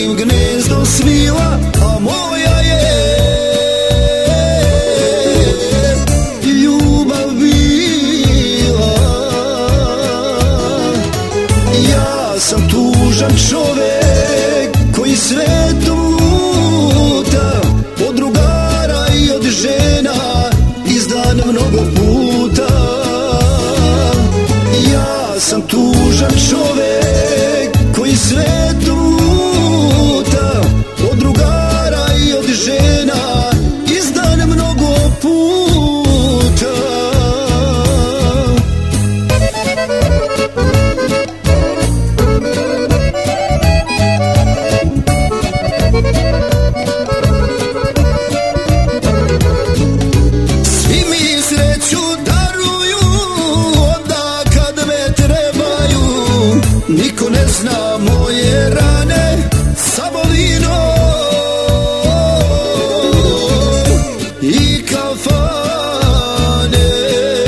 vidim gnezdo svila, a moja je ljubav bila. Ja sam tužan čovek koji svetom luta, od drugara i od žena izdan mnogo puta. Ja sam tužan čovek koji svetom luta, od drugara i od žena izdan mnogo puta. Svi mi sreću daruju onda kad me trebaju, niko ne zna moje rane, samo vino i kafane.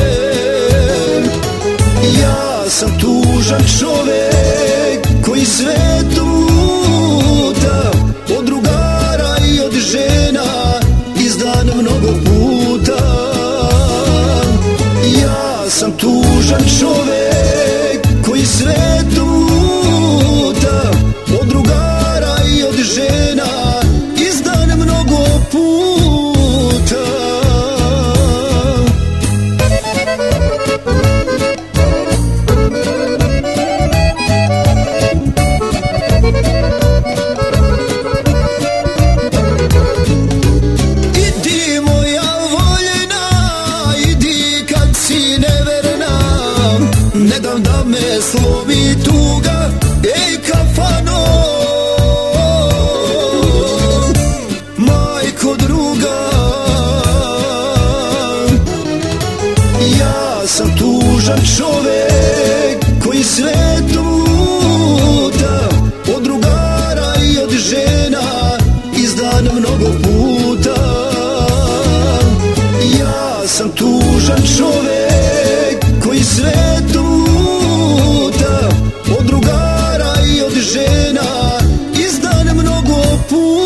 Ja sam tužan čovek koji svetom luta, od drugara i od žena izdan mnogo puta. Ja sam tužan čovek koji svetom luta, od drugara i od žena izdan mnogo puta. Idi moja voljena, idi kad si neverna, ne dam da me slomi tuga, ej kafano, majko druga. Ja sam tužan čovek koji svetom luta, od drugara i od žena izdan mnogo puta. Ja sam tužan čovek koji svetom luta, od drugara i od žena izdan mnogo puta.